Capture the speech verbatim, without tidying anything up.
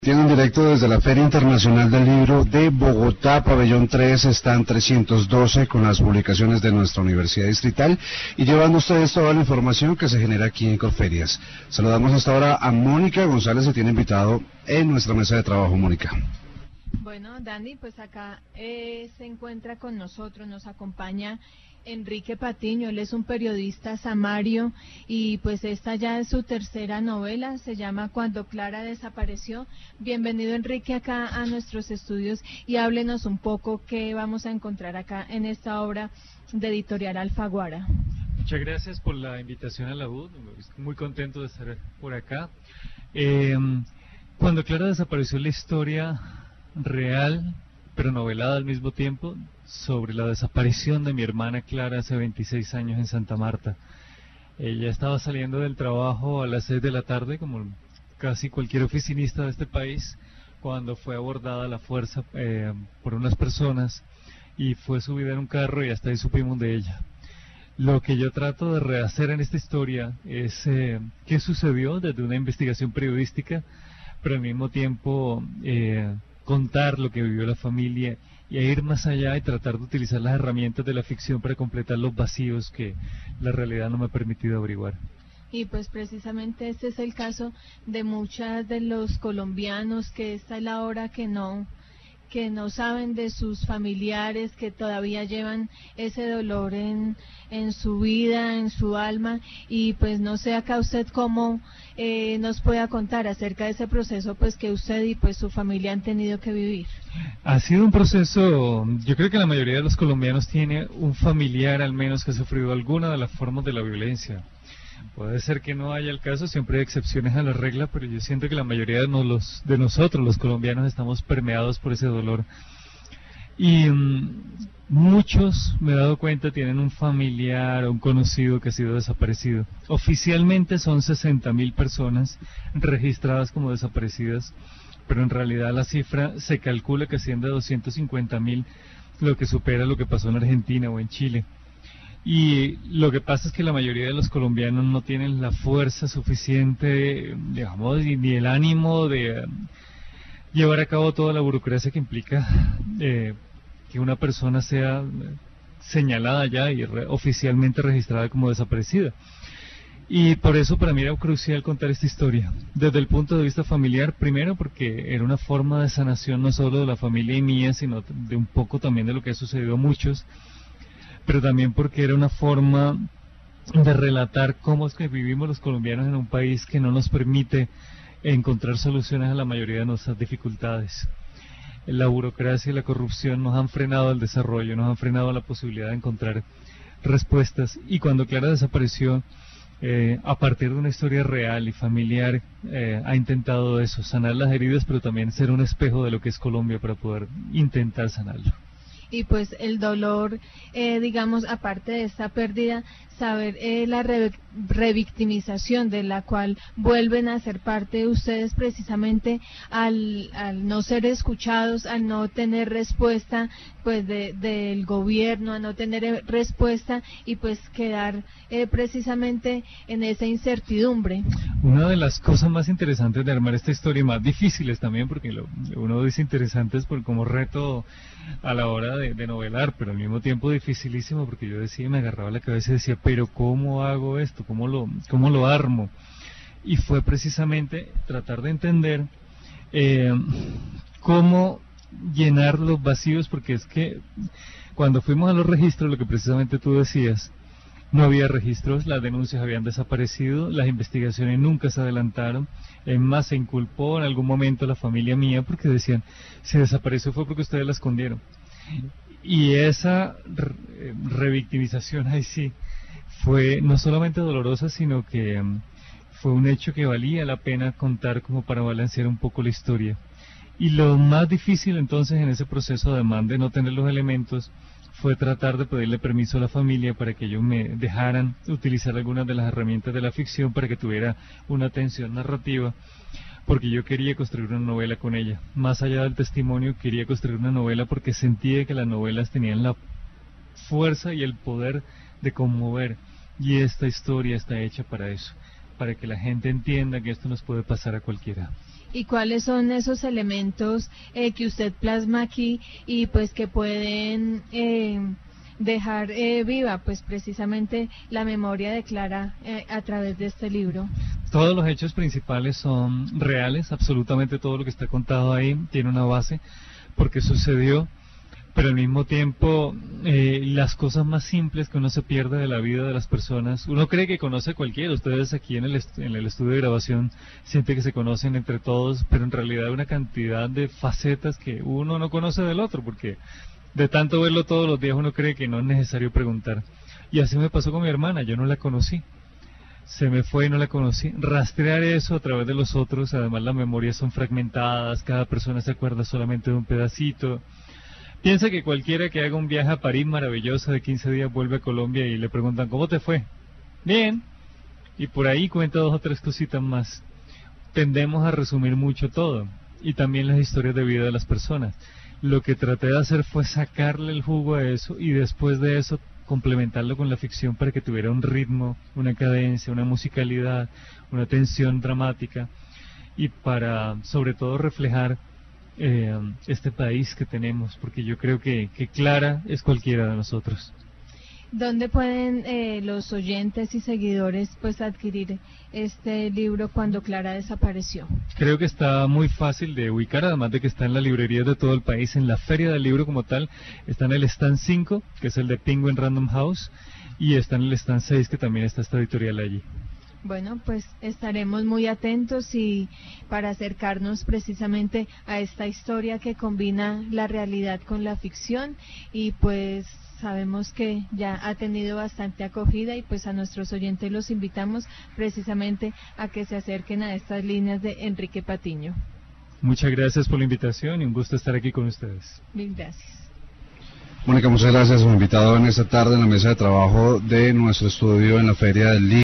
Tienen directo desde la Feria Internacional del Libro de Bogotá, Pabellón tres, están trescientos doce con las publicaciones de nuestra Universidad Distrital y llevando ustedes toda la información que se genera aquí en Corferias. Saludamos hasta ahora a Mónica González, que tiene invitado en nuestra mesa de trabajo. Mónica. Bueno, Dani, pues acá eh, se encuentra con nosotros, nos acompaña Enrique Patiño. Él es un periodista samario y pues esta ya es su tercera novela, se llama Cuando Clara desapareció. Bienvenido, Enrique, acá a nuestros estudios y háblenos un poco qué vamos a encontrar acá en esta obra de Editorial Alfaguara. Muchas gracias por la invitación a la U, estoy muy contento de estar por acá. Eh, Cuando Clara desapareció, la historia real pero novelada al mismo tiempo sobre la desaparición de mi hermana Clara hace veintiséis años en Santa Marta. Ella estaba saliendo del trabajo a las seis de la tarde, como casi cualquier oficinista de este país, cuando fue abordada a la fuerza eh, por unas personas y fue subida en un carro y hasta ahí supimos de ella. Lo que yo trato de rehacer en esta historia es eh, qué sucedió desde una investigación periodística, pero al mismo tiempo eh, contar lo que vivió la familia y a ir más allá y tratar de utilizar las herramientas de la ficción para completar los vacíos que la realidad no me ha permitido averiguar. Y pues precisamente este es el caso de muchas de los colombianos, que esta es la hora que no que no saben de sus familiares, que todavía llevan ese dolor en, en su vida, en su alma, y pues no sé acá usted cómo eh, nos pueda contar acerca de ese proceso pues que usted y pues su familia han tenido que vivir. Ha sido un proceso, yo creo que la mayoría de los colombianos tiene un familiar al menos que ha sufrido alguna de las formas de la violencia. Puede ser que no haya el caso, siempre hay excepciones a la regla, pero yo siento que la mayoría de, no, los, de nosotros, los colombianos, estamos permeados por ese dolor. Y um, muchos, me he dado cuenta, tienen un familiar o un conocido que ha sido desaparecido. Oficialmente son sesenta mil personas registradas como desaparecidas, pero en realidad la cifra se calcula que asciende a doscientos cincuenta mil, lo que supera lo que pasó en Argentina o en Chile. Y lo que pasa es que la mayoría de los colombianos no tienen la fuerza suficiente, digamos, ni el ánimo de llevar a cabo toda la burocracia que implica eh, que una persona sea señalada ya y re oficialmente registrada como desaparecida. Y por eso para mí era crucial contar esta historia, desde el punto de vista familiar, primero porque era una forma de sanación no solo de la familia y mía, sino de un poco también de lo que ha sucedido a muchos, pero también porque era una forma de relatar cómo es que vivimos los colombianos en un país que no nos permite encontrar soluciones a la mayoría de nuestras dificultades. La burocracia y la corrupción nos han frenado el desarrollo, nos han frenado la posibilidad de encontrar respuestas, y cuando Clara desapareció, eh, a partir de una historia real y familiar, eh, ha intentado eso, sanar las heridas, pero también ser un espejo de lo que es Colombia para poder intentar sanarlo. Y pues el dolor, eh, digamos, aparte de esta pérdida, saber eh, la re revictimización de la cual vuelven a ser parte ustedes precisamente al, al no ser escuchados, al no tener respuesta pues de, del gobierno, a no tener respuesta y pues quedar eh, precisamente en esa incertidumbre. Una de las cosas más interesantes de armar esta historia, y más difíciles también, porque lo, uno dice interesantes por como reto a la hora de, de novelar, pero al mismo tiempo dificilísimo, porque yo decía, me agarraba la cabeza y decía, pero ¿cómo hago esto? ¿Cómo lo, cómo lo armo? Y fue precisamente tratar de entender eh, cómo llenar los vacíos, porque es que cuando fuimos a los registros, lo que precisamente tú decías, no había registros, las denuncias habían desaparecido, las investigaciones nunca se adelantaron, en más se inculpó en algún momento a la familia mía porque decían, si desapareció fue porque ustedes la escondieron. Y esa re revictimización ahí sí fue no solamente dolorosa, sino que um, fue un hecho que valía la pena contar como para balancear un poco la historia. Y lo más difícil entonces en ese proceso, además de no tener los elementos, fue tratar de pedirle permiso a la familia para que ellos me dejaran utilizar algunas de las herramientas de la ficción para que tuviera una tensión narrativa, porque yo quería construir una novela con ella. Más allá del testimonio, quería construir una novela porque sentía que las novelas tenían la fuerza y el poder de conmover, y esta historia está hecha para eso, para que la gente entienda que esto nos puede pasar a cualquiera. ¿Y cuáles son esos elementos eh, que usted plasma aquí y pues que pueden eh, dejar eh, viva pues precisamente la memoria de Clara eh, a través de este libro? Todos los hechos principales son reales, absolutamente todo lo que está contado ahí tiene una base, porque sucedió, pero al mismo tiempo eh, las cosas más simples que uno se pierde de la vida de las personas, uno cree que conoce a cualquiera, ustedes aquí en el, est en el estudio de grabación sienten que se conocen entre todos, pero en realidad hay una cantidad de facetas que uno no conoce del otro, porque de tanto verlo todos los días uno cree que no es necesario preguntar. Y así me pasó con mi hermana, yo no la conocí. Se me fue y no la conocí. Rastrear eso a través de los otros, además las memorias son fragmentadas, cada persona se acuerda solamente de un pedacito. Piensa que cualquiera que haga un viaje a París maravilloso de quince días vuelve a Colombia y le preguntan ¿cómo te fue? Bien. Y por ahí cuenta dos o tres cositas más. Tendemos a resumir mucho todo y también las historias de vida de las personas. Lo que traté de hacer fue sacarle el jugo a eso y después de eso complementarlo con la ficción para que tuviera un ritmo, una cadencia, una musicalidad, una tensión dramática y para sobre todo reflejar eh, este país que tenemos, porque yo creo que, que Clara es cualquiera de nosotros. ¿Dónde pueden eh, los oyentes y seguidores pues adquirir este libro Cuando Clara desapareció? Creo que está muy fácil de ubicar, además de que está en las librerías de todo el país, en la Feria del Libro como tal, está en el stand cinco, que es el de Penguin Random House, y está en el stand seis, que también está esta editorial allí. Bueno, pues estaremos muy atentos y para acercarnos precisamente a esta historia que combina la realidad con la ficción y pues sabemos que ya ha tenido bastante acogida y pues a nuestros oyentes los invitamos precisamente a que se acerquen a estas líneas de Enrique Patiño. Muchas gracias por la invitación y un gusto estar aquí con ustedes. Mil gracias. Mónica, muchas gracias. Hemos invitado en esta tarde en la mesa de trabajo de nuestro estudio en la Feria del Libro.